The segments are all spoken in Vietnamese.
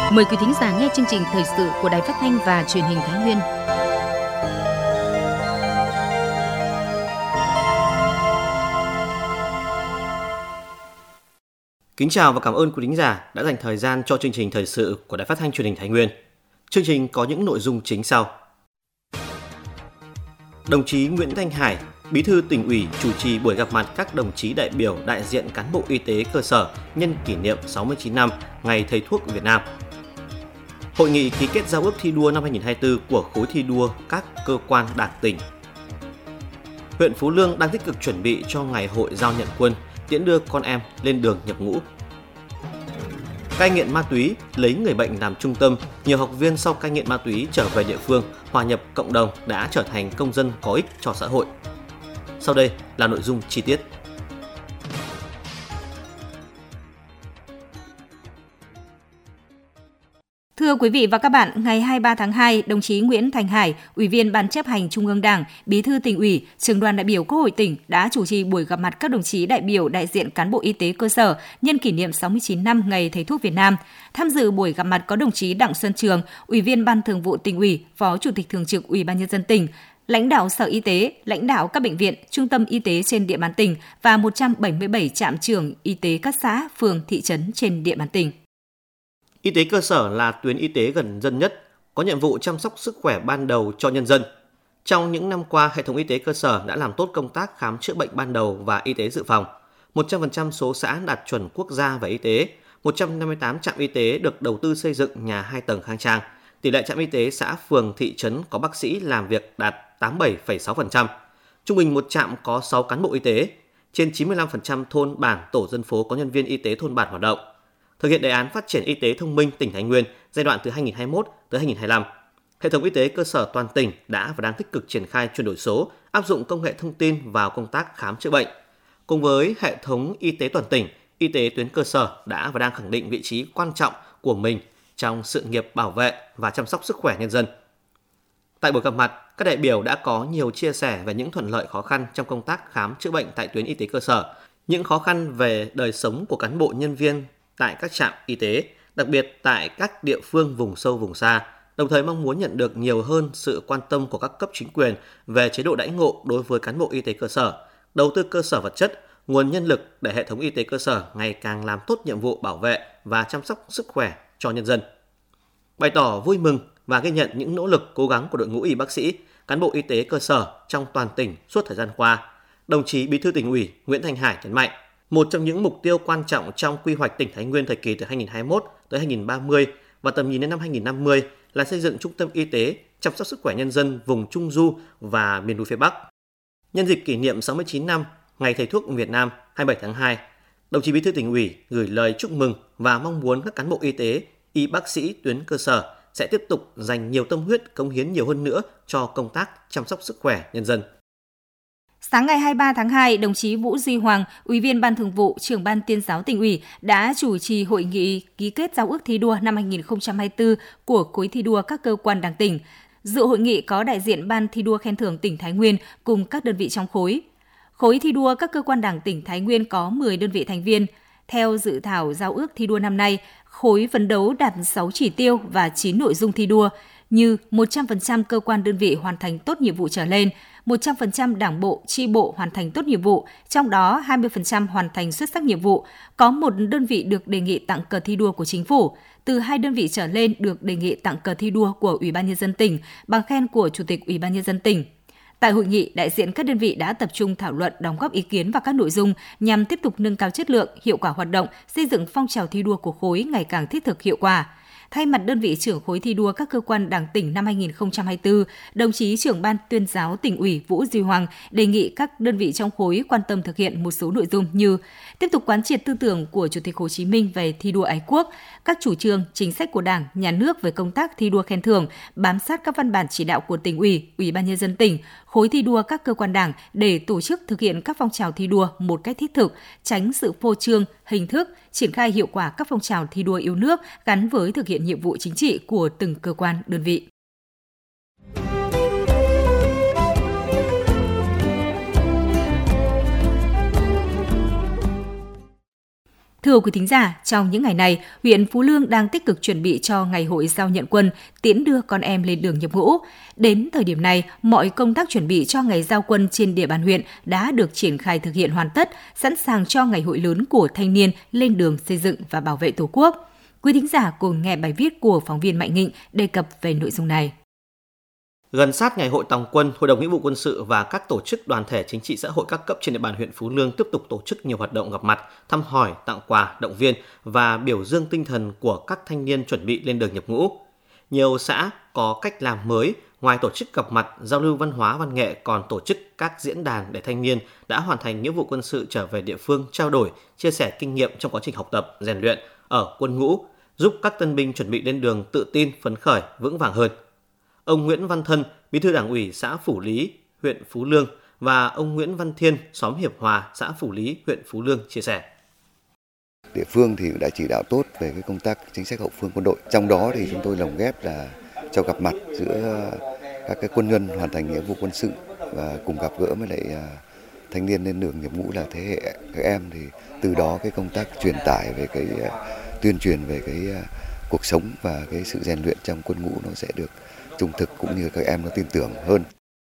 Mời quý thính giả nghe chương trình thời sự của Đài Phát thanh và Truyền hình Thái Nguyên. Kính chào và cảm ơn quý thính giả đã dành thời gian cho chương trình thời sự của Đài Phát thanh Truyền hình Thái Nguyên. Chương trình có những nội dung chính sau. Đồng chí Nguyễn Thanh Hải, Bí thư Tỉnh ủy chủ trì buổi gặp mặt các đồng chí đại biểu đại diện cán bộ y tế cơ sở nhân kỷ niệm 69 năm Ngày Thầy thuốc Việt Nam. Hội nghị ký kết giao ước thi đua năm 2024 của khối thi đua các cơ quan đảng tỉnh. Huyện Phú Lương đang tích cực chuẩn bị cho ngày hội giao nhận quân, tiễn đưa con em lên đường nhập ngũ. Cai nghiện ma túy lấy người bệnh làm trung tâm, nhiều học viên sau cai nghiện ma túy trở về địa phương, hòa nhập cộng đồng đã trở thành công dân có ích cho xã hội. Sau đây là nội dung chi tiết. Thưa quý vị và các bạn, ngày 23 tháng 2, đồng chí Nguyễn Thanh Hải, Ủy viên Ban Chấp hành Trung ương Đảng, Bí thư Tỉnh ủy, Trưởng đoàn đại biểu Quốc hội tỉnh đã chủ trì buổi gặp mặt các đồng chí đại biểu đại diện cán bộ y tế cơ sở nhân kỷ niệm 69 năm Ngày Thầy thuốc Việt Nam. Tham dự buổi gặp mặt có đồng chí Đặng Xuân Trường, Ủy viên Ban Thường vụ Tỉnh ủy, Phó Chủ tịch Thường trực Ủy ban Nhân dân tỉnh, lãnh đạo Sở Y tế, lãnh đạo các bệnh viện, trung tâm y tế trên địa bàn tỉnh và 177 trạm trưởng y tế các xã, phường, thị trấn trên địa bàn tỉnh. Y tế cơ sở là tuyến y tế gần dân nhất, có nhiệm vụ chăm sóc sức khỏe ban đầu cho nhân dân. Trong những năm qua, hệ thống y tế cơ sở đã làm tốt công tác khám chữa bệnh ban đầu và y tế dự phòng. 100% số xã đạt chuẩn quốc gia về y tế, 158 trạm y tế được đầu tư xây dựng nhà 2 tầng khang trang. Tỷ lệ trạm y tế xã, phường, thị trấn có bác sĩ làm việc đạt 87,6%. Trung bình một trạm có 6 cán bộ y tế. Trên 95% thôn bản, tổ dân phố có nhân viên y tế thôn bản hoạt động. Thực hiện đề án phát triển y tế thông minh tỉnh Thái Nguyên giai đoạn từ 2021 tới 2025. Hệ thống y tế cơ sở toàn tỉnh đã và đang tích cực triển khai chuyển đổi số, áp dụng công nghệ thông tin vào công tác khám chữa bệnh. Cùng với hệ thống y tế toàn tỉnh, y tế tuyến cơ sở đã và đang khẳng định vị trí quan trọng của mình trong sự nghiệp bảo vệ và chăm sóc sức khỏe nhân dân. Tại buổi gặp mặt, các đại biểu đã có nhiều chia sẻ về những thuận lợi khó khăn trong công tác khám chữa bệnh tại tuyến y tế cơ sở, những khó khăn về đời sống của cán bộ nhân viên tại các trạm y tế, đặc biệt tại các địa phương vùng sâu vùng xa, đồng thời mong muốn nhận được nhiều hơn sự quan tâm của các cấp chính quyền về chế độ đãi ngộ đối với cán bộ y tế cơ sở, đầu tư cơ sở vật chất, nguồn nhân lực để hệ thống y tế cơ sở ngày càng làm tốt nhiệm vụ bảo vệ và chăm sóc sức khỏe cho nhân dân. Bày tỏ vui mừng và ghi nhận những nỗ lực cố gắng của đội ngũ y bác sĩ, cán bộ y tế cơ sở trong toàn tỉnh suốt thời gian qua, đồng chí Bí thư Tỉnh ủy Nguyễn Thanh Hải nhấn mạnh, một trong những mục tiêu quan trọng trong quy hoạch tỉnh Thái Nguyên thời kỳ từ 2021 tới 2030 và tầm nhìn đến năm 2050 là xây dựng trung tâm y tế chăm sóc sức khỏe nhân dân vùng Trung Du và miền núi phía Bắc. Nhân dịp kỷ niệm 69 năm Ngày Thầy thuốc Việt Nam 27 tháng 2, đồng chí Bí thư Tỉnh ủy gửi lời chúc mừng và mong muốn các cán bộ y tế, y bác sĩ tuyến cơ sở sẽ tiếp tục dành nhiều tâm huyết, cống hiến nhiều hơn nữa cho công tác chăm sóc sức khỏe nhân dân. Sáng ngày 23 tháng 2, đồng chí Vũ Duy Hoàng, Ủy viên Ban Thường vụ, Trưởng Ban Tuyên giáo Tỉnh ủy đã chủ trì hội nghị ký kết giao ước thi đua năm 2024 của khối thi đua các cơ quan đảng tỉnh. Dự hội nghị có đại diện Ban thi đua khen thưởng tỉnh Thái Nguyên cùng các đơn vị trong khối. Khối thi đua các cơ quan đảng tỉnh Thái Nguyên có 10 đơn vị thành viên. Theo dự thảo giao ước thi đua năm nay, khối phấn đấu đạt 6 chỉ tiêu và 9 nội dung thi đua như 100% cơ quan đơn vị hoàn thành tốt nhiệm vụ trở lên, 100% đảng bộ, chi bộ hoàn thành tốt nhiệm vụ, trong đó 20% hoàn thành xuất sắc nhiệm vụ, có một đơn vị được đề nghị tặng cờ thi đua của chính phủ, từ 2 đơn vị trở lên được đề nghị tặng cờ thi đua của Ủy ban Nhân dân tỉnh, bằng khen của Chủ tịch Ủy ban Nhân dân tỉnh. Tại hội nghị, đại diện các đơn vị đã tập trung thảo luận, đóng góp ý kiến vào các nội dung nhằm tiếp tục nâng cao chất lượng, hiệu quả hoạt động, xây dựng phong trào thi đua của khối ngày càng thiết thực hiệu quả. Thay mặt đơn vị trưởng khối thi đua các cơ quan đảng tỉnh năm 2024, đồng chí Trưởng Ban Tuyên giáo Tỉnh ủy Vũ Duy Hoàng đề nghị các đơn vị trong khối quan tâm thực hiện một số nội dung như tiếp tục quán triệt tư tưởng của Chủ tịch Hồ Chí Minh về thi đua ái quốc, các chủ trương, chính sách của Đảng, Nhà nước về công tác thi đua khen thưởng, bám sát các văn bản chỉ đạo của Tỉnh ủy, Ủy ban Nhân dân tỉnh, khối thi đua các cơ quan đảng để tổ chức thực hiện các phong trào thi đua một cách thiết thực, tránh sự phô trương, hình thức, triển khai hiệu quả các phong trào thi đua yêu nước gắn với thực hiện nhiệm vụ chính trị của từng cơ quan, đơn vị. Thưa quý thính giả, trong những ngày này, huyện Phú Lương đang tích cực chuẩn bị cho ngày hội giao nhận quân, tiễn đưa con em lên đường nhập ngũ. Đến thời điểm này, mọi công tác chuẩn bị cho ngày giao quân trên địa bàn huyện đã được triển khai thực hiện hoàn tất, sẵn sàng cho ngày hội lớn của thanh niên lên đường xây dựng và bảo vệ Tổ quốc. Quý thính giả cùng nghe bài viết của phóng viên Mạnh Nghị đề cập về nội dung này. Gần sát ngày hội tòng quân, Hội đồng Nghĩa vụ Quân sự và các tổ chức đoàn thể chính trị xã hội các cấp trên địa bàn huyện Phú Lương tiếp tục tổ chức nhiều hoạt động gặp mặt, thăm hỏi, tặng quà, động viên và biểu dương tinh thần của các thanh niên chuẩn bị lên đường nhập ngũ. Nhiều xã có cách làm mới, ngoài tổ chức gặp mặt, giao lưu văn hóa văn nghệ còn tổ chức các diễn đàn để thanh niên đã hoàn thành nghĩa vụ quân sự trở về địa phương trao đổi, chia sẻ kinh nghiệm trong quá trình học tập, rèn luyện ở quân ngũ, giúp các tân binh chuẩn bị lên đường tự tin, phấn khởi, vững vàng hơn. Ông Nguyễn Văn Thân, Bí thư Đảng ủy xã Phủ Lý, huyện Phú Lương và ông Nguyễn Văn Thiên, xóm Hiệp Hòa, xã Phủ Lý, huyện Phú Lương chia sẻ. Địa phương thì đã chỉ đạo tốt về cái công tác chính sách hậu phương quân đội. Trong đó thì chúng tôi lồng ghép là cho gặp mặt giữa các cái quân nhân hoàn thành nghĩa vụ quân sự và cùng gặp gỡ với lại thanh niên lên đường nhập ngũ là thế hệ các em, thì từ đó cái công tác truyền tải về cái tuyên truyền về cái cuộc sống và cái sự rèn luyện trong quân ngũ nó sẽ được trung thực, cũng như các em nó tin tưởng hơn.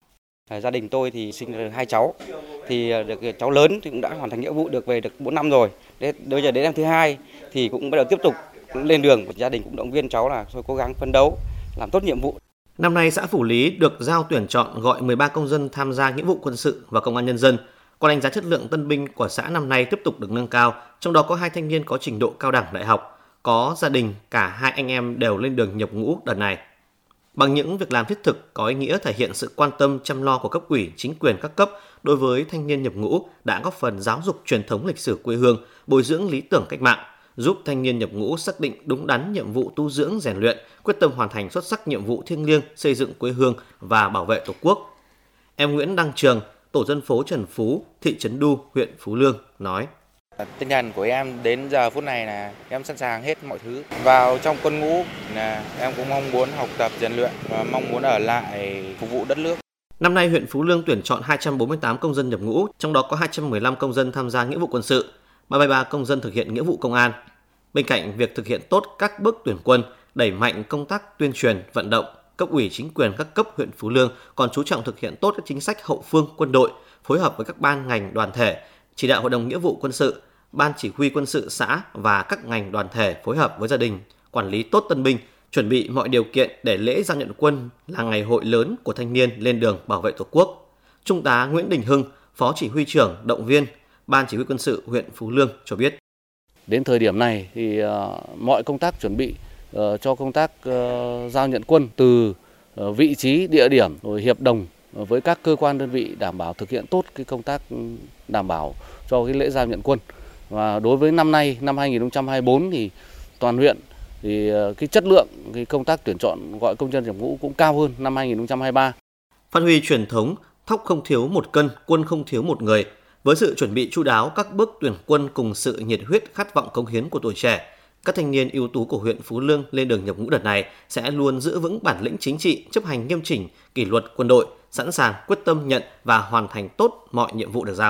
Gia đình tôi thì sinh được 2 cháu, thì được cháu lớn thì cũng đã hoàn thành nghĩa vụ được về được 4 năm rồi. Bây giờ đến năm thứ 2 thì cũng bắt đầu tiếp tục lên đường. Gia đình cũng động viên cháu là thôi cố gắng phấn đấu, làm tốt nhiệm vụ. Năm nay xã Phủ Lý được giao tuyển chọn gọi 13 công dân tham gia nghĩa vụ quân sự và công an nhân dân. Qua đánh giá chất lượng tân binh của xã năm nay tiếp tục được nâng cao, trong đó có 2 thanh niên có trình độ cao đẳng đại học, có gia đình cả 2 anh em đều lên đường nhập ngũ đợt này. Bằng những việc làm thiết thực có ý nghĩa thể hiện sự quan tâm chăm lo của cấp ủy, chính quyền các cấp đối với thanh niên nhập ngũ đã góp phần giáo dục truyền thống lịch sử quê hương, bồi dưỡng lý tưởng cách mạng, giúp thanh niên nhập ngũ xác định đúng đắn nhiệm vụ tu dưỡng rèn luyện, quyết tâm hoàn thành xuất sắc nhiệm vụ thiêng liêng xây dựng quê hương và bảo vệ Tổ quốc. Em Nguyễn Đăng Trường, tổ dân phố Trần Phú, thị trấn Đu, huyện Phú Lương nói: Tinh thần của em đến giờ phút này là em sẵn sàng hết mọi thứ. Vào trong quân ngũ là em cũng mong muốn học tập rèn luyện và mong muốn ở lại phục vụ đất nước. Năm nay huyện Phú Lương tuyển chọn 248 công dân nhập ngũ, trong đó có 215 công dân tham gia nghĩa vụ quân sự, 33 công dân thực hiện nghĩa vụ công an. Bên cạnh việc thực hiện tốt các bước tuyển quân, đẩy mạnh công tác tuyên truyền, vận động, cấp ủy chính quyền các cấp huyện Phú Lương còn chú trọng thực hiện tốt các chính sách hậu phương quân đội, phối hợp với các ban ngành đoàn thể, chỉ đạo Hội đồng Nghĩa vụ Quân sự, Ban Chỉ huy Quân sự xã và các ngành đoàn thể phối hợp với gia đình, quản lý tốt tân binh, chuẩn bị mọi điều kiện để lễ giao nhận quân là ngày hội lớn của thanh niên lên đường bảo vệ Tổ quốc. Trung tá Nguyễn Đình Hưng, Phó Chỉ huy trưởng động viên Ban Chỉ huy Quân sự huyện Phú Lương cho biết. Đến thời điểm này thì mọi công tác chuẩn bị cho công tác giao nhận quân từ vị trí, địa điểm, rồi hiệp đồng với các cơ quan đơn vị đảm bảo thực hiện tốt cái công tác đảm bảo cho cái lễ giao nhận quân. Và đối với năm nay, năm 2024 thì toàn huyện thì cái chất lượng cái công tác tuyển chọn gọi công dân nhập ngũ cũng cao hơn năm 2023. Phát huy truyền thống thóc không thiếu một cân, quân không thiếu một người. Với sự chuẩn bị chu đáo các bước tuyển quân cùng sự nhiệt huyết khát vọng cống hiến của tuổi trẻ, các thanh niên ưu tú của huyện Phú Lương lên đường nhập ngũ đợt này sẽ luôn giữ vững bản lĩnh chính trị, chấp hành nghiêm chỉnh kỷ luật quân đội, sẵn sàng quyết tâm nhận và hoàn thành tốt mọi nhiệm vụ được giao.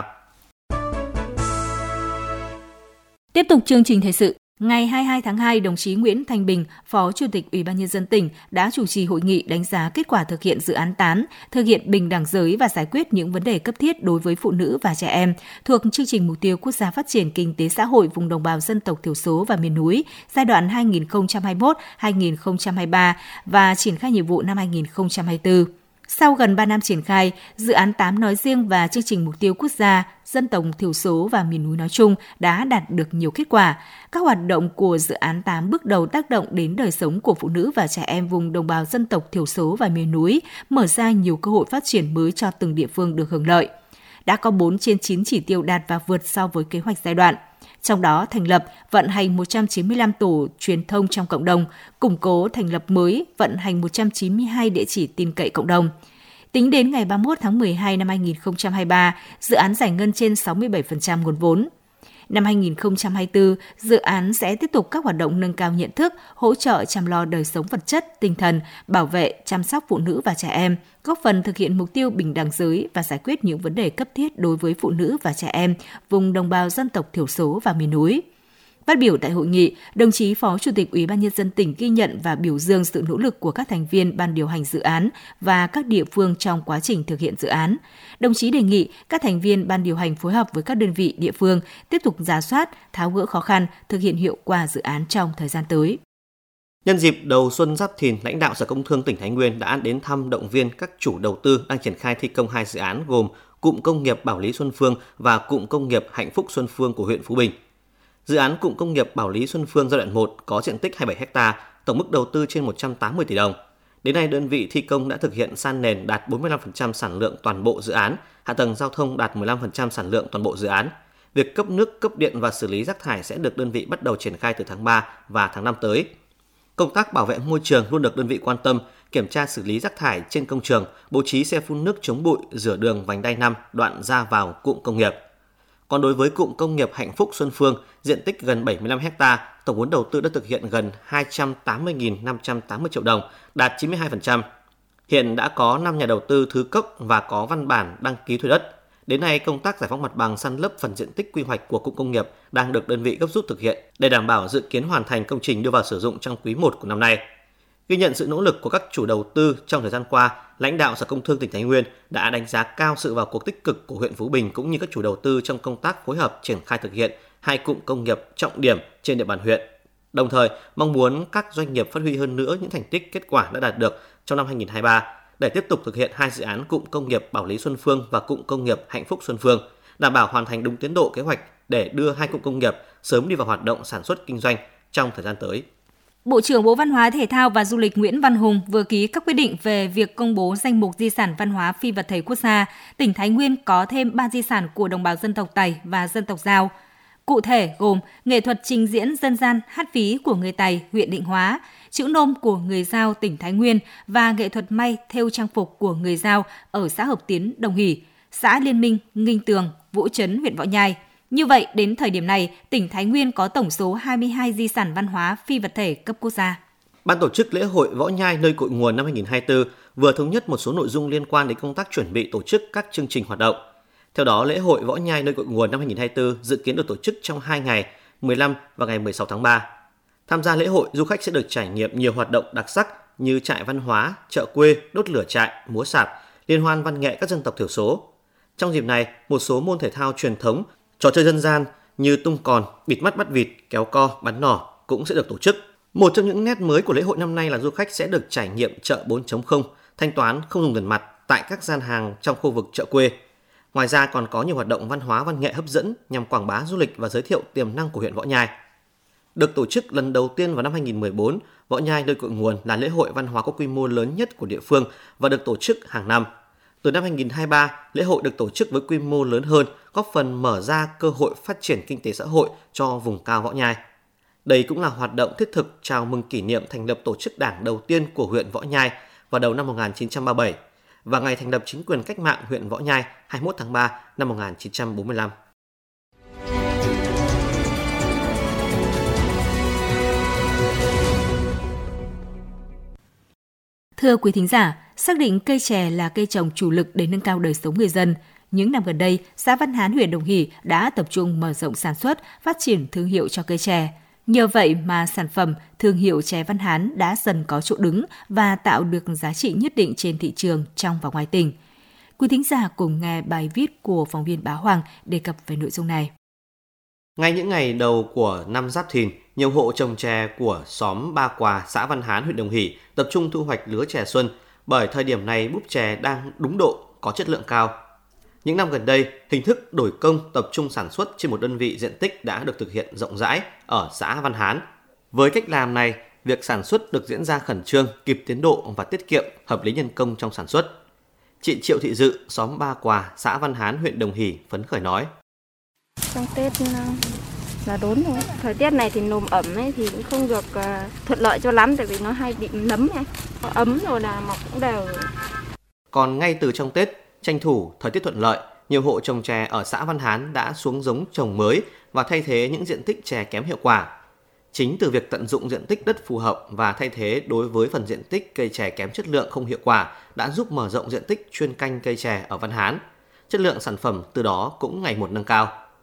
Tiếp tục chương trình thời sự. Ngày 22 tháng 2, đồng chí Nguyễn Thanh Bình, Phó Chủ tịch Ủy ban Nhân dân tỉnh đã chủ trì hội nghị đánh giá kết quả thực hiện dự án 8, thực hiện bình đẳng giới và giải quyết những vấn đề cấp thiết đối với phụ nữ và trẻ em thuộc chương trình mục tiêu quốc gia phát triển kinh tế xã hội vùng đồng bào dân tộc thiểu số và miền núi giai đoạn 2021-2023 và triển khai nhiệm vụ năm 2024. Sau gần 3 năm triển khai, dự án 8 nói riêng và chương trình mục tiêu quốc gia dân tộc thiểu số và miền núi nói chung đã đạt được nhiều kết quả. Các hoạt động của dự án 8 bước đầu tác động đến đời sống của phụ nữ và trẻ em vùng đồng bào dân tộc thiểu số và miền núi, mở ra nhiều cơ hội phát triển mới cho từng địa phương được hưởng lợi. Đã có 4 trên 9 chỉ tiêu đạt và vượt so với kế hoạch giai đoạn. Trong đó, thành lập, vận hành 195 tổ truyền thông trong cộng đồng, củng cố thành lập mới, vận hành 192 địa chỉ tin cậy cộng đồng. Tính đến ngày 31 tháng 12 năm 2023, dự án giải ngân trên 67% nguồn vốn. Năm 2024, dự án sẽ tiếp tục các hoạt động nâng cao nhận thức, hỗ trợ chăm lo đời sống vật chất, tinh thần, bảo vệ, chăm sóc phụ nữ và trẻ em, góp phần thực hiện mục tiêu bình đẳng giới và giải quyết những vấn đề cấp thiết đối với phụ nữ và trẻ em vùng đồng bào dân tộc thiểu số và miền núi. Phát biểu tại hội nghị, đồng chí Phó Chủ tịch Ủy ban Nhân dân tỉnh ghi nhận và biểu dương sự nỗ lực của các thành viên ban điều hành dự án và các địa phương trong quá trình thực hiện dự án. Đồng chí đề nghị các thành viên ban điều hành phối hợp với các đơn vị địa phương tiếp tục rà soát, tháo gỡ khó khăn, thực hiện hiệu quả dự án trong thời gian tới. Nhân dịp đầu xuân Giáp Thìn, lãnh đạo Sở Công Thương tỉnh Thái Nguyên đã đến thăm động viên các chủ đầu tư đang triển khai thi công 2 dự án gồm Cụm Công nghiệp Bảo Lý Xuân Phương và Cụm Công nghiệp Hạnh Phúc Xuân Phương của huyện Phú Bình. Dự án Cụm Công nghiệp Bảo Lý Xuân Phương giai đoạn 1 có diện tích 27 ha, tổng mức đầu tư trên 180 tỷ đồng. Đến nay, đơn vị thi công đã thực hiện san nền đạt 45% sản lượng toàn bộ dự án, hạ tầng giao thông đạt 15% sản lượng toàn bộ dự án. Việc cấp nước, cấp điện và xử lý rác thải sẽ được đơn vị bắt đầu triển khai từ tháng 3 và tháng 5 tới. Công tác bảo vệ môi trường luôn được đơn vị quan tâm, kiểm tra xử lý rác thải trên công trường, bố trí xe phun nước chống bụi, rửa đường vành đai 5 đoạn ra vào cụm công nghiệp. Còn đối với cụm công nghiệp Hạnh Phúc Xuân Phương, diện tích gần 75 ha, tổng vốn đầu tư đã thực hiện gần 280.580 triệu đồng, đạt 92%. Hiện đã có 5 nhà đầu tư thứ cấp và có văn bản đăng ký thuê đất. Đến nay, công tác giải phóng mặt bằng san lấp phần diện tích quy hoạch của cụm công nghiệp đang được đơn vị gấp rút thực hiện để đảm bảo dự kiến hoàn thành công trình đưa vào sử dụng trong quý 1 của năm nay. Ghi nhận sự nỗ lực của các chủ đầu tư trong thời gian qua, lãnh đạo Sở Công Thương tỉnh Thái Nguyên đã đánh giá cao sự vào cuộc tích cực của huyện Phú Bình cũng như các chủ đầu tư trong công tác phối hợp triển khai thực hiện 2 cụm công nghiệp trọng điểm trên địa bàn huyện. Đồng thời, mong muốn các doanh nghiệp phát huy hơn nữa những thành tích kết quả đã đạt được trong năm 2023 để tiếp tục thực hiện 2 dự án cụm công nghiệp Bảo Lý Xuân Phương và cụm công nghiệp Hạnh Phúc Xuân Phương, đảm bảo hoàn thành đúng tiến độ kế hoạch để đưa 2 cụm công nghiệp sớm đi vào hoạt động sản xuất kinh doanh trong thời gian tới. Bộ trưởng Bộ Văn hóa, Thể thao và Du lịch Nguyễn Văn Hùng vừa ký các quyết định về việc công bố danh mục di sản văn hóa phi vật thể quốc gia. Tỉnh Thái Nguyên có thêm 3 di sản của đồng bào dân tộc Tày và dân tộc Dao. Cụ thể gồm nghệ thuật trình diễn dân gian hát ví của người Tày huyện Định Hóa, chữ nôm của người Dao tỉnh Thái Nguyên và nghệ thuật may thêu trang phục của người Dao ở xã Hợp Tiến, Đồng Hỷ, xã Liên Minh, Nghinh Tường, Vũ Trấn, huyện Võ Nhai. Như vậy, đến thời điểm này, tỉnh Thái Nguyên có tổng số 22 di sản văn hóa phi vật thể cấp quốc gia. Ban tổ chức lễ hội Võ Nhai nơi cội nguồn năm 2024 vừa thống nhất một số nội dung liên quan đến công tác chuẩn bị tổ chức các chương trình hoạt động. Theo đó, lễ hội Võ Nhai nơi cội nguồn năm 2024 dự kiến được tổ chức trong 2 ngày, 15 và ngày 16 tháng 3. Tham gia lễ hội, du khách sẽ được trải nghiệm nhiều hoạt động đặc sắc như trại văn hóa, chợ quê, đốt lửa trại, múa sạp, liên hoan văn nghệ các dân tộc thiểu số. Trong dịp này, một số môn thể thao truyền thống, trò chơi dân gian như tung còn, bịt mắt bắt vịt, kéo co, bắn nỏ cũng sẽ được tổ chức. Một trong những nét mới của lễ hội năm nay là du khách sẽ được trải nghiệm chợ 4.0, thanh toán không dùng tiền mặt tại các gian hàng trong khu vực chợ quê. Ngoài ra còn có nhiều hoạt động văn hóa văn nghệ hấp dẫn nhằm quảng bá du lịch và giới thiệu tiềm năng của huyện Võ Nhai. Được tổ chức lần đầu tiên vào năm 2014, Võ Nhai nơi cội nguồn là lễ hội văn hóa có quy mô lớn nhất của địa phương và được tổ chức hàng năm. Từ năm 2023, lễ hội được tổ chức với quy mô lớn hơn, góp phần mở ra cơ hội phát triển kinh tế xã hội cho vùng cao Võ Nhai. Đây cũng là hoạt động thiết thực chào mừng kỷ niệm thành lập tổ chức đảng đầu tiên của huyện Võ Nhai vào đầu năm 1937 và ngày thành lập chính quyền cách mạng huyện Võ Nhai 21 tháng 3 năm 1945. Thưa quý thính giả, xác định cây chè là cây trồng chủ lực để nâng cao đời sống người dân, những năm gần đây, xã Văn Hán, huyện Đồng Hỷ đã tập trung mở rộng sản xuất, phát triển thương hiệu cho cây chè. Nhờ vậy mà sản phẩm thương hiệu chè Văn Hán đã dần có chỗ đứng và tạo được giá trị nhất định trên thị trường trong và ngoài tỉnh. Quý thính giả cùng nghe bài viết của phóng viên Bá Hoàng đề cập về nội dung này. Ngay những ngày đầu của năm Giáp Thìn, nhiều hộ trồng chè của xóm Ba Quà, xã Văn Hán, huyện Đồng Hỷ tập trung thu hoạch lứa chè xuân bởi thời điểm này búp chè đang đúng độ, có chất lượng cao. Những năm gần đây, hình thức đổi công tập trung sản xuất trên một đơn vị diện tích đã được thực hiện rộng rãi ở xã Văn Hán. Với cách làm này, việc sản xuất được diễn ra khẩn trương, kịp tiến độ và tiết kiệm, hợp lý nhân công trong sản xuất. Chị Triệu Thị Dự, xóm Ba Quà, xã Văn Hán, huyện Đồng Hỷ phấn khởi nói: Trong Tết là đốn thôi. Thời tiết này thì nồm ẩm ấy thì cũng không được thuận lợi cho lắm, tại vì nó hay bị nấm ấy. Ấm rồi là mọc cũng đều. Còn ngay từ trong Tết, tranh thủ thời tiết thuận lợi, nhiều hộ trồng chè ở xã Văn Hán đã xuống giống trồng mới và thay thế những diện tích chè kém hiệu quả. Chính từ việc tận dụng diện tích đất phù hợp và thay thế đối với phần diện tích cây chè kém chất lượng không hiệu quả đã giúp mở rộng diện tích chuyên canh cây chè ở Văn Hán. Chất lượng sản phẩm từ đó cũng ngày một nâng cao.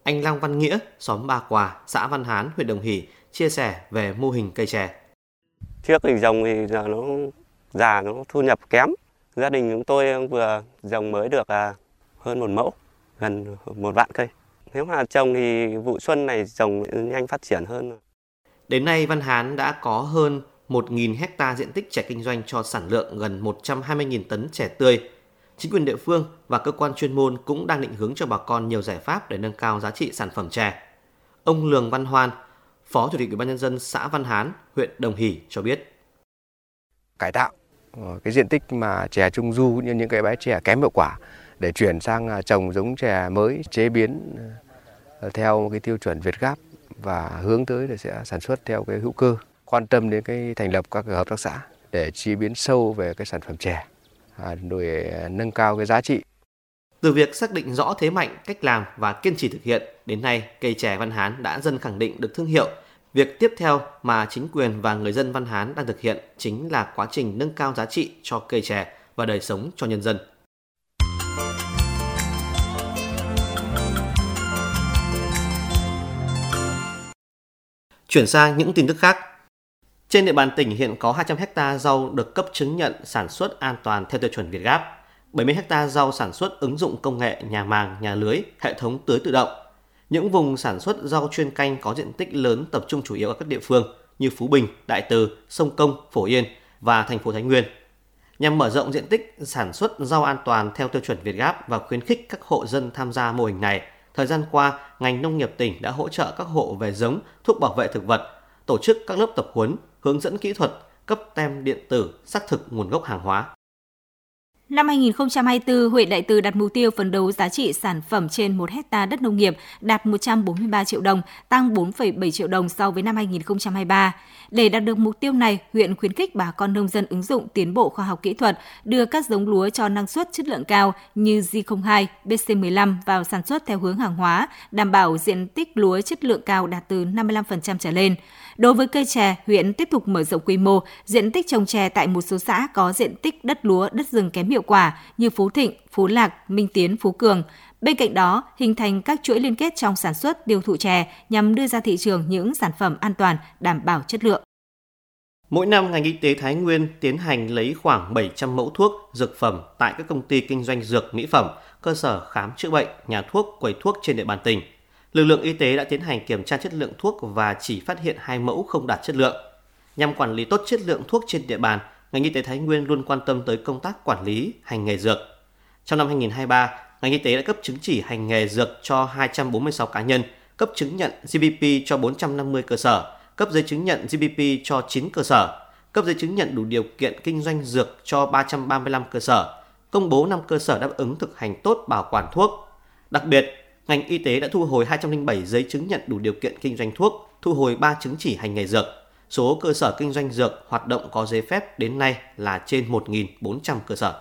Anh Lăng Văn Nghĩa, xóm Ba Quà, xã Văn Hán, huyện Đồng Hỷ chia sẻ về mô hình cây chè. Trước thì trồng thì giờ nó già, nó thu nhập kém. Gia đình chúng tôi vừa trồng mới được hơn 1 mẫu, gần 1 vạn cây. Nếu mà trồng thì vụ xuân này trồng nhanh phát triển hơn. Đến nay, Văn Hán đã có hơn 1.000 hecta diện tích chè kinh doanh cho sản lượng gần 120.000 tấn chè tươi. Chính quyền địa phương và cơ quan chuyên môn cũng đang định hướng cho bà con nhiều giải pháp để nâng cao giá trị sản phẩm chè. Ông Lường Văn Hoan, Phó Chủ tịch Ủy ban nhân dân xã Văn Hán, huyện Đồng Hỷ cho biết. Cải tạo cái diện tích mà chè trung du như những cái bãi chè kém hiệu quả để chuyển sang trồng giống chè mới, chế biến theo cái tiêu chuẩn Việt Gáp và hướng tới là sẽ sản xuất theo cái hữu cơ. Quan tâm đến cái thành lập các hợp tác xã để chế biến sâu về cái sản phẩm chè, để nâng cao cái giá trị. Từ việc xác định rõ thế mạnh, cách làm và kiên trì thực hiện, đến nay cây chè Văn Hán đã dần khẳng định được thương hiệu. Việc tiếp theo mà chính quyền và người dân Văn Hán đang thực hiện chính là quá trình nâng cao giá trị cho cây chè và đời sống cho nhân dân. Chuyển sang những tin tức khác. Trên địa bàn tỉnh hiện có 200 ha rau được cấp chứng nhận sản xuất an toàn theo tiêu chuẩn Việt Gáp, 70 ha rau sản xuất ứng dụng công nghệ nhà màng, nhà lưới, hệ thống tưới tự động. Những vùng sản xuất rau chuyên canh có diện tích lớn tập trung chủ yếu ở các địa phương như Phú Bình, Đại Từ, Sông Công, Phổ Yên và thành phố Thái Nguyên. Nhằm mở rộng diện tích sản xuất rau an toàn theo tiêu chuẩn Việt Gáp và khuyến khích các hộ dân tham gia mô hình này, thời gian qua, ngành nông nghiệp tỉnh đã hỗ trợ các hộ về giống, thuốc bảo vệ thực vật, tổ chức các lớp tập huấn, hướng dẫn kỹ thuật, cấp tem điện tử xác thực nguồn gốc hàng hóa. Năm 2024, huyện Đại Từ đặt mục tiêu phấn đấu giá trị sản phẩm trên 1 hectare đất nông nghiệp đạt 143 triệu đồng, tăng 4,7 triệu đồng so với năm 2023. Để đạt được mục tiêu này, huyện khuyến khích bà con nông dân ứng dụng tiến bộ khoa học kỹ thuật, đưa các giống lúa cho năng suất chất lượng cao như J02, BC15 vào sản xuất theo hướng hàng hóa, đảm bảo diện tích lúa chất lượng cao đạt từ 55% trở lên. Đối với cây chè, huyện tiếp tục mở rộng quy mô, diện tích trồng chè tại một số xã có diện tích đất lúa, đất rừng kém hiệu quả như Phú Thịnh, Phú Lạc, Minh Tiến, Phú Cường. Bên cạnh đó, hình thành các chuỗi liên kết trong sản xuất, tiêu thụ chè nhằm đưa ra thị trường những sản phẩm an toàn, đảm bảo chất lượng. Mỗi năm, ngành y tế Thái Nguyên tiến hành lấy khoảng 700 mẫu thuốc, dược phẩm tại các công ty kinh doanh dược, mỹ phẩm, cơ sở khám chữa bệnh, nhà thuốc, quầy thuốc trên địa bàn tỉnh. Lực lượng y tế đã tiến hành kiểm tra chất lượng thuốc và chỉ phát hiện 2 mẫu không đạt chất lượng. Nhằm quản lý tốt chất lượng thuốc trên địa bàn, ngành y tế Thái Nguyên luôn quan tâm tới công tác quản lý hành nghề dược. Trong năm 2023, ngành y tế đã cấp chứng chỉ hành nghề dược cho 246 cá nhân, cấp chứng nhận GMP cho 450 cơ sở, cấp giấy chứng nhận GMP cho 9 cơ sở, cấp giấy chứng nhận đủ điều kiện kinh doanh dược cho 335 cơ sở, công bố 5 cơ sở đáp ứng thực hành tốt bảo quản thuốc. Đặc biệt, ngành y tế đã thu hồi 207 giấy chứng nhận đủ điều kiện kinh doanh thuốc, thu hồi 3 chứng chỉ hành nghề dược. Số cơ sở kinh doanh dược hoạt động có giấy phép đến nay là trên 1.400 cơ sở.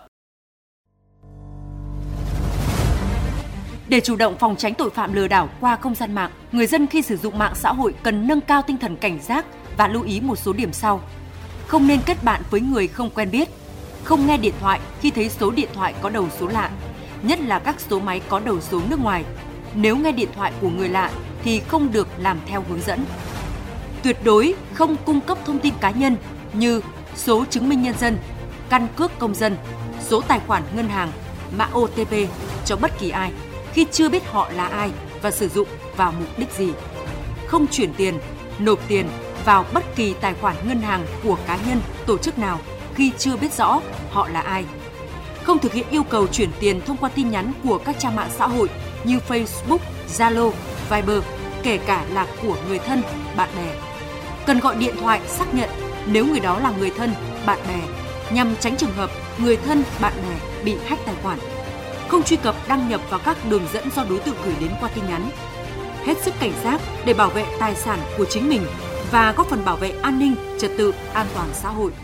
Để chủ động phòng tránh tội phạm lừa đảo qua không gian mạng, người dân khi sử dụng mạng xã hội cần nâng cao tinh thần cảnh giác và lưu ý một số điểm sau. Không nên kết bạn với người không quen biết, không nghe điện thoại khi thấy số điện thoại có đầu số lạ, nhất là các số máy có đầu số nước ngoài. Nếu nghe điện thoại của người lạ thì không được làm theo hướng dẫn. Tuyệt đối không cung cấp thông tin cá nhân như số chứng minh nhân dân, căn cước công dân, số tài khoản ngân hàng, mã OTP cho bất kỳ ai khi chưa biết họ là ai và sử dụng vào mục đích gì. Không chuyển tiền, nộp tiền vào bất kỳ tài khoản ngân hàng của cá nhân, tổ chức nào khi chưa biết rõ họ là ai. Không thực hiện yêu cầu chuyển tiền thông qua tin nhắn của các trang mạng xã hội như Facebook, Zalo, Viber, kể cả là của người thân, bạn bè. Cần gọi điện thoại xác nhận nếu người đó là người thân, bạn bè, nhằm tránh trường hợp người thân, bạn bè bị hack tài khoản. Không truy cập đăng nhập vào các đường dẫn do đối tượng gửi đến qua tin nhắn. Hết sức cảnh giác để bảo vệ tài sản của chính mình và góp phần bảo vệ an ninh, trật tự, an toàn xã hội.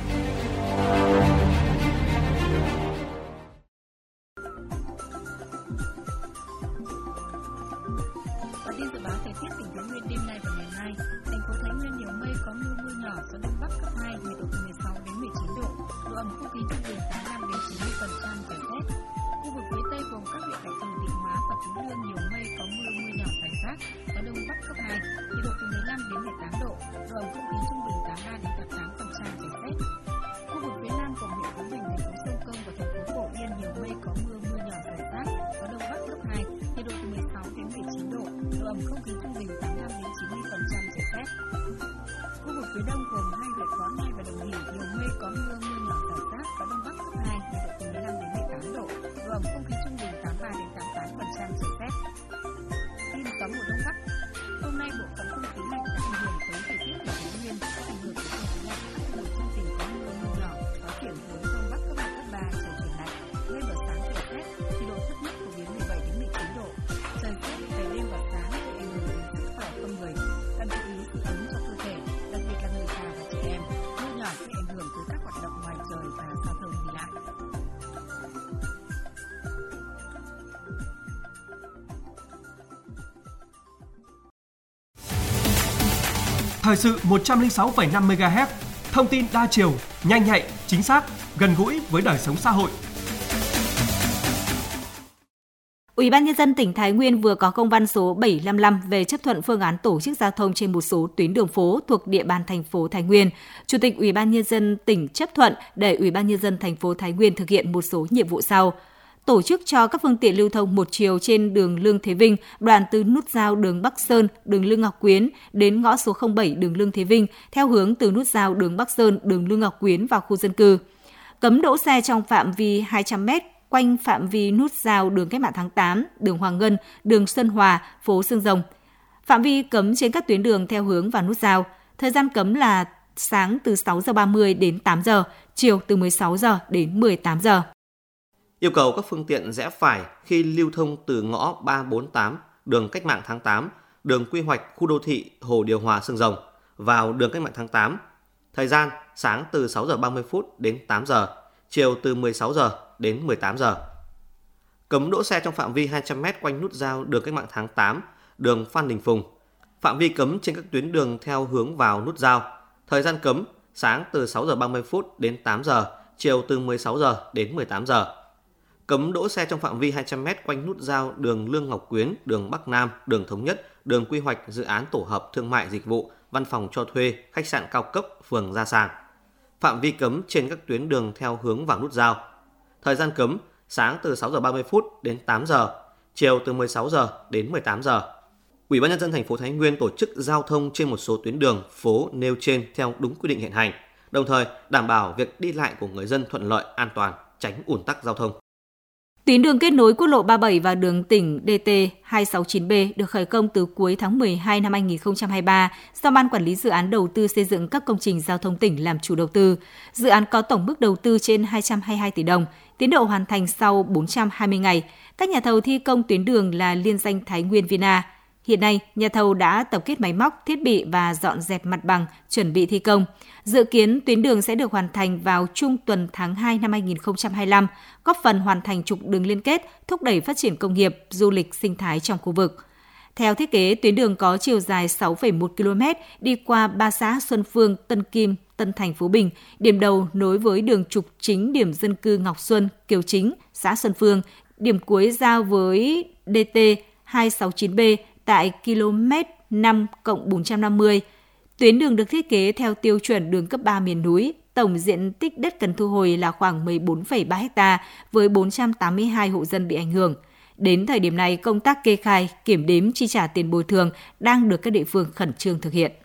Bản tin dự báo thời tiết tỉnh Thái Nguyên đêm nay và ngày mai. Thành phố Thái Nguyên nhiều mây, có mưa nhỏ, gió đông bắc cấp 2, nhiệt độ từ 16 đến 19 độ. Độ ẩm không khí trung bình 85 đến 90%, trời rét. Khu vực phía Tây gồm các huyện Đại Từ, Định Hóa và Phú Lương nhiều mây, có mưa nhỏ không khí trung bình 83 đến 88%, trời rét. Khu vực phía Nam gồm huyện Phú Bình, thành phố Sông Công và thành phố Phổ Yên nhiều mây có mưa nhỏ rải rác, gió đông bắc cấp 2, nhiệt độ từ 16 đến 19 độ, độ ẩm không khí trung bình 85 đến 90%, trời rét. Khu vực phía Đông gồm hai huyện Võ Nhai và Đồng Hỷ nhiều mây có mưa nhỏ rải rác, gió đông bắc cấp 2, nhiệt độ từ 15 đến 18 độ, độ ẩm không khí trung bình 83 đến 88%, trời rét. Tin gió mùa đông bắc. Hôm nay bộ phận không khí lạnh đã ảnh hưởng tới thời tiết của Thái Nguyên, ảnh hưởng tới không khí lạnh, các khu vực trong tỉnh có mưa nhỏ, gió chuyển hướng đông bắc cấp 2, cấp 3, trời chuyển lạnh. Đêm và sáng trời rét, nhiệt độ thấp nhất phổ biến 17 đến 19 độ. Trời rét về đêm và sáng sẽ ảnh hưởng đến sức khỏe con người. Cần chú ý sự ấm cho cơ thể, đặc biệt là người già và trẻ em. Mưa nhỏ sẽ ảnh hưởng tới các hoạt động ngoài trời và giao thông đi lại. Thời sự 106,5 MHz, thông tin đa chiều, nhanh nhạy, chính xác, gần gũi với đời sống xã hội. Ủy ban Nhân dân tỉnh Thái Nguyên vừa có công văn số 755 về chấp thuận phương án tổ chức giao thông trên một số tuyến đường phố thuộc địa bàn thành phố Thái Nguyên. Chủ tịch Ủy ban Nhân dân tỉnh chấp thuận để Ủy ban Nhân dân thành phố Thái Nguyên thực hiện một số nhiệm vụ sau. Tổ chức cho các phương tiện lưu thông một chiều trên đường Lương Thế Vinh, đoạn từ nút giao đường Bắc Sơn, đường Lương Ngọc Quyến đến ngõ số 07 đường Lương Thế Vinh, theo hướng từ nút giao đường Bắc Sơn, đường Lương Ngọc Quyến vào khu dân cư. Cấm đỗ xe trong phạm vi 200 m quanh phạm vi nút giao đường Cách mạng tháng 8, đường Hoàng Ngân, đường Xuân Hòa, phố Xương Rồng. Phạm vi cấm trên các tuyến đường theo hướng vào nút giao. Thời gian cấm là sáng từ 6 giờ 30 đến 8 giờ, chiều từ 16 giờ đến 18 giờ. Yêu cầu các phương tiện rẽ phải khi lưu thông từ ngõ 348, đường Cách mạng tháng 8, đường quy hoạch khu đô thị Hồ Điều Hòa Xương Rồng vào đường Cách mạng tháng 8. Thời gian sáng từ 6 giờ 30 phút đến 8 giờ, chiều từ 16 giờ đến 18 giờ. Cấm đỗ xe trong phạm vi 200 m quanh nút giao đường Cách mạng tháng 8, đường Phan Đình Phùng. Phạm vi cấm trên các tuyến đường theo hướng vào nút giao. Thời gian cấm sáng từ 6 giờ 30 phút đến 8 giờ, chiều từ 16 giờ đến 18 giờ. Cấm đỗ xe trong phạm vi 200 m quanh nút giao đường Lương Ngọc Quyến, đường Bắc Nam, đường Thống Nhất, đường quy hoạch dự án tổ hợp thương mại dịch vụ, văn phòng cho thuê, khách sạn cao cấp, phường Gia Sàng. Phạm vi cấm trên các tuyến đường theo hướng vào nút giao. Thời gian cấm sáng từ 6 giờ 30 phút đến 8 giờ, chiều từ 16 giờ đến 18 giờ. Ủy ban Nhân dân thành phố Thái Nguyên tổ chức giao thông trên một số tuyến đường, phố nêu trên theo đúng quy định hiện hành, đồng thời đảm bảo việc đi lại của người dân thuận lợi, an toàn, tránh ùn tắc giao thông. Tuyến đường kết nối quốc lộ 37 và đường tỉnh DT269B được khởi công từ cuối tháng 12 năm 2023 do Ban Quản lý Dự án Đầu tư xây dựng các công trình giao thông tỉnh làm chủ đầu tư. Dự án có tổng mức đầu tư trên 222 tỷ đồng, tiến độ hoàn thành sau 420 ngày. Các nhà thầu thi công tuyến đường là liên danh Thái Nguyên Vina. Hiện nay, nhà thầu đã tập kết máy móc, thiết bị và dọn dẹp mặt bằng, chuẩn bị thi công. Dự kiến tuyến đường sẽ được hoàn thành vào trung tuần tháng 2 năm 2025, góp phần hoàn thành trục đường liên kết, thúc đẩy phát triển công nghiệp, du lịch, sinh thái trong khu vực. Theo thiết kế, tuyến đường có chiều dài 6,1 km, đi qua 3 xã Xuân Phương, Tân Kim, Tân Thành, Phú Bình, điểm đầu nối với đường trục chính điểm dân cư Ngọc Xuân, Kiều Chính, xã Xuân Phương, điểm cuối giao với DT269B tại km 5+450. Tuyến đường được thiết kế theo tiêu chuẩn đường cấp 3 miền núi, tổng diện tích đất cần thu hồi là khoảng 14,3 ha với 482 hộ dân bị ảnh hưởng. Đến thời điểm này, công tác kê khai, kiểm đếm chi trả tiền bồi thường đang được các địa phương khẩn trương thực hiện.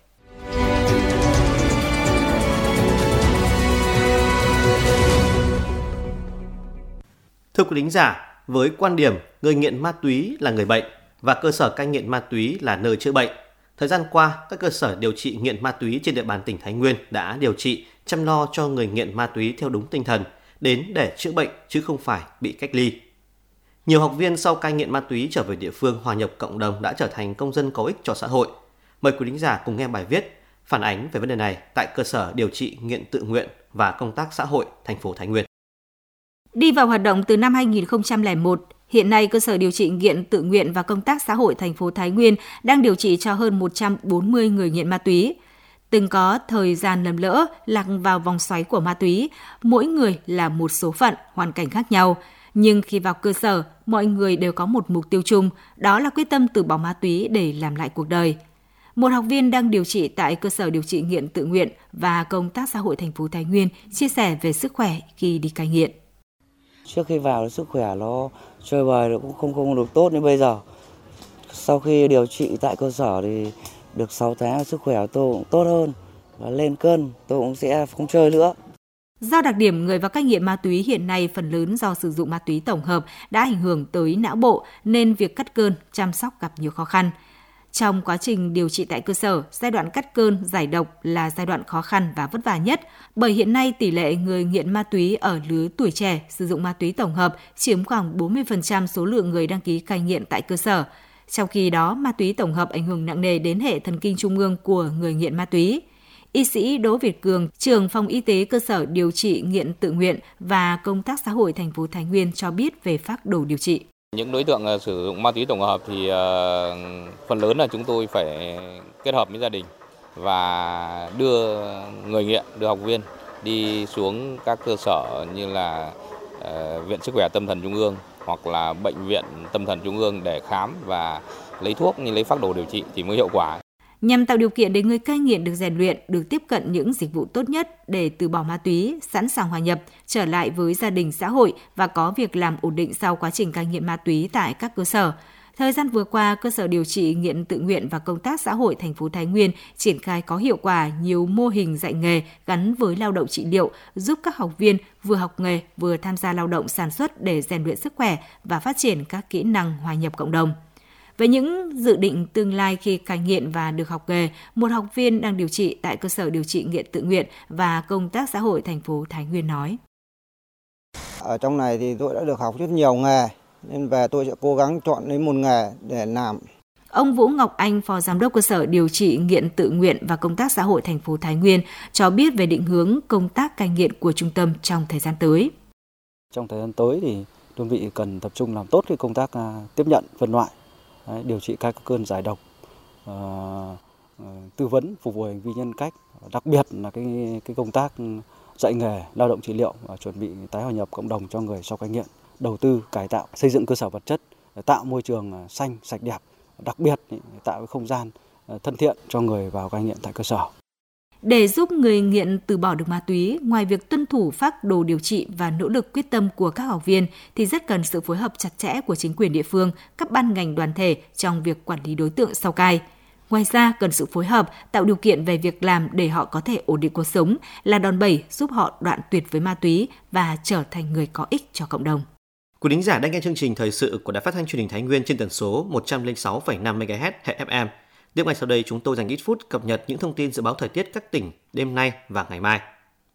Thưa quý thính giả, với quan điểm người nghiện ma túy là người bệnh và cơ sở cai nghiện ma túy là nơi chữa bệnh, thời gian qua, các cơ sở điều trị nghiện ma túy trên địa bàn tỉnh Thái Nguyên đã điều trị, chăm lo cho người nghiện ma túy theo đúng tinh thần, đến để chữa bệnh chứ không phải bị cách ly. Nhiều học viên sau cai nghiện ma túy trở về địa phương hòa nhập cộng đồng đã trở thành công dân có ích cho xã hội. Mời quý thính giả cùng nghe bài viết phản ánh về vấn đề này tại cơ sở điều trị nghiện tự nguyện và công tác xã hội thành phố Thái Nguyên. Đi vào hoạt động từ năm 2001, hiện nay cơ sở điều trị nghiện tự nguyện và công tác xã hội thành phố Thái Nguyên đang điều trị cho hơn 140 người nghiện ma túy. Từng có thời gian lầm lỡ, lạc vào vòng xoáy của ma túy, mỗi người là một số phận, hoàn cảnh khác nhau. Nhưng khi vào cơ sở, mọi người đều có một mục tiêu chung, đó là quyết tâm từ bỏ ma túy để làm lại cuộc đời. Một học viên đang điều trị tại cơ sở điều trị nghiện tự nguyện và công tác xã hội thành phố Thái Nguyên chia sẻ về sức khỏe khi đi cai nghiện. Trước khi vào sức khỏe nó chơi bời cũng không được tốt như bây giờ. Sau khi điều trị tại cơ sở thì được 6 tháng sức khỏe tôi cũng tốt hơn và lên cân tôi cũng sẽ không chơi nữa. Do đặc điểm người vào cai nghiện ma túy hiện nay phần lớn do sử dụng ma túy tổng hợp đã ảnh hưởng tới não bộ nên việc cắt cơn, chăm sóc gặp nhiều khó khăn. Trong quá trình điều trị tại cơ sở, giai đoạn cắt cơn, giải độc là giai đoạn khó khăn và vất vả nhất, bởi hiện nay tỷ lệ người nghiện ma túy ở lứa tuổi trẻ sử dụng ma túy tổng hợp chiếm khoảng 40% số lượng người đăng ký cai nghiện tại cơ sở. Trong khi đó, ma túy tổng hợp ảnh hưởng nặng nề đến hệ thần kinh trung ương của người nghiện ma túy. Y sĩ Đỗ Việt Cường, trưởng phòng y tế cơ sở điều trị nghiện tự nguyện và công tác xã hội thành phố Thái Nguyên cho biết về phác đồ điều trị. Những đối tượng sử dụng ma túy tổng hợp thì phần lớn là chúng tôi phải kết hợp với gia đình và đưa người nghiện, đưa học viên đi xuống các cơ sở như là Viện Sức khỏe Tâm thần Trung ương hoặc là Bệnh viện Tâm thần Trung ương để khám và lấy thuốc như lấy phác đồ điều trị thì mới hiệu quả. Nhằm tạo điều kiện để người cai nghiện được rèn luyện, được tiếp cận những dịch vụ tốt nhất để từ bỏ ma túy, sẵn sàng hòa nhập, trở lại với gia đình xã hội và có việc làm ổn định sau quá trình cai nghiện ma túy tại các cơ sở. Thời gian vừa qua, cơ sở điều trị nghiện tự nguyện và công tác xã hội thành phố Thái Nguyên triển khai có hiệu quả nhiều mô hình dạy nghề gắn với lao động trị liệu, giúp các học viên vừa học nghề vừa tham gia lao động sản xuất để rèn luyện sức khỏe và phát triển các kỹ năng hòa nhập cộng đồng. Với những dự định tương lai khi cai nghiện và được học nghề, một học viên đang điều trị tại cơ sở điều trị nghiện tự nguyện và công tác xã hội thành phố Thái Nguyên nói. Ở trong này thì tôi đã được học rất nhiều nghề, nên về tôi sẽ cố gắng chọn lấy một nghề để làm. Ông Vũ Ngọc Anh, Phó Giám đốc cơ sở điều trị nghiện tự nguyện và công tác xã hội thành phố Thái Nguyên cho biết về định hướng công tác cai nghiện của trung tâm trong thời gian tới. Trong thời gian tới thì đơn vị cần tập trung làm tốt cái công tác tiếp nhận, phân loại, điều trị các cơn giải độc, tư vấn phục hồi hành vi nhân cách, đặc biệt là cái công tác dạy nghề, lao động trị liệu và chuẩn bị tái hòa nhập cộng đồng cho người sau cai nghiện, đầu tư cải tạo, xây dựng cơ sở vật chất, tạo môi trường xanh, sạch đẹp, đặc biệt tạo không gian thân thiện cho người vào cai nghiện tại cơ sở. Để giúp người nghiện từ bỏ được ma túy, ngoài việc tuân thủ phác đồ điều trị và nỗ lực quyết tâm của các học viên, thì rất cần sự phối hợp chặt chẽ của chính quyền địa phương, các ban ngành đoàn thể trong việc quản lý đối tượng sau cai. Ngoài ra, cần sự phối hợp, tạo điều kiện về việc làm để họ có thể ổn định cuộc sống, là đòn bẩy giúp họ đoạn tuyệt với ma túy và trở thành người có ích cho cộng đồng. Quý thính giả đang nghe chương trình thời sự của Đài Phát thanh Truyền hình Thái Nguyên trên tần số 106,5 MHz hệ FM. Tiếp ngay sau đây chúng tôi dành ít phút cập nhật những thông tin dự báo thời tiết các tỉnh đêm nay và ngày mai.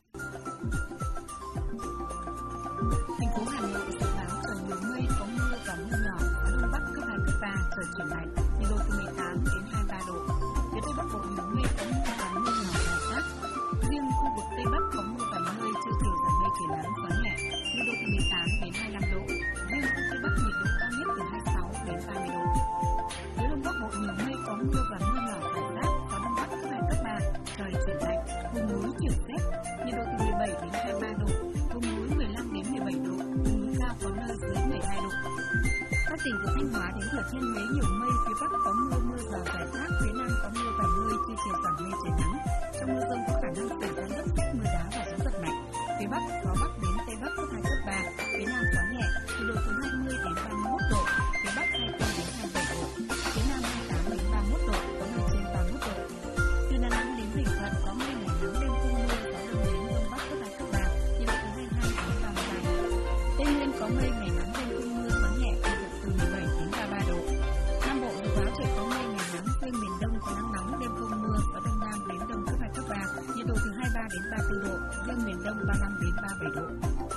Thành phố Hà Nội dự báo trời nhiều mây, có mưa và mưa nhỏ, gió đông bắc cấp 2, cấp 3, trời chuyển lạnh, nhiệt độ từ 18 đến 23 độ. Phía Tây Bắc Bộ nhiều mây, có mưa và mưa nhỏ rải rác. Riêng khu vực Tây Bắc có mưa vài nơi, trưa chiều giảm mây trời nắng, gió nhẹ, nhiệt độ từ 18 đến 25 độ. Riêng khu Tây Bắc nhiệt độ cao nhất từ 26 đến 30 độ. Phía Đông Bắc Bộ nhiều mây, có mưa và mưa nhỏ rải rác, gió đông bắc cấp 2, cấp 3, trời chuyển lạnh, vùng núi chuyển rét, nhiệt độ từ 17 đến 23 độ, vùng núi 15 đến 17 độ, vùng núi cao có nơi dưới 12 độ. Các tỉnh từ Thanh Hóa đến Thừa Thiên Huế nhiều mây, phía Bắc có mưa, mưa rào rải rác, phía Nam có mưa vài nơi, trưa chiều giảm mây trời nắng. Trong mưa dông có khả năng xảy ra lốc xét, mưa đá và gió giật mạnh. Phía Bắc gió Bắc đến Tây Bắc cấp 2, cấp 3, phía Nam gió nhẹ, nhiệt độ từ 20 đến 31 độ, phía Bắc 24 đến 27 độ, phía Nam 28 đến 31 độ, có nơi trên 31 độ. Từ Đà Nẵng đến Bình Thuận có mây, ngày nắng, đêm không mưa, gió đông đến đông bắc cấp 2, cấp 3, nhiệt độ từ 22 đến 32 độ. Tây Nguyên có mây, ngày nắng, đêm không mưa, gió nhẹ, nhiệt độ từ 17 đến 33 độ. Nam Bộ dự báo trời có mây, ngày nắng, riêng miền Đông có nắng nóng, đêm không mưa, gió đông nam đến đông cấp 2, cấp 3, nhiệt độ từ 23 đến 34 độ, riêng miền Đông 35 đến 37 độ.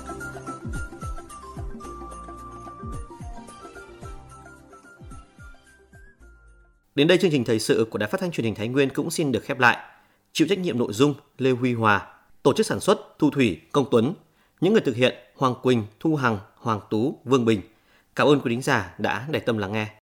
Đến đây chương trình thời sự của Đài Phát thanh Truyền hình Thái Nguyên cũng xin được khép lại. Chịu trách nhiệm nội dung Lê Huy Hòa, tổ chức sản xuất Thu Thủy, Công Tuấn, những người thực hiện Hoàng Quỳnh, Thu Hằng, Hoàng Tú, Vương Bình. Cảm ơn quý thính giả đã để tâm lắng nghe.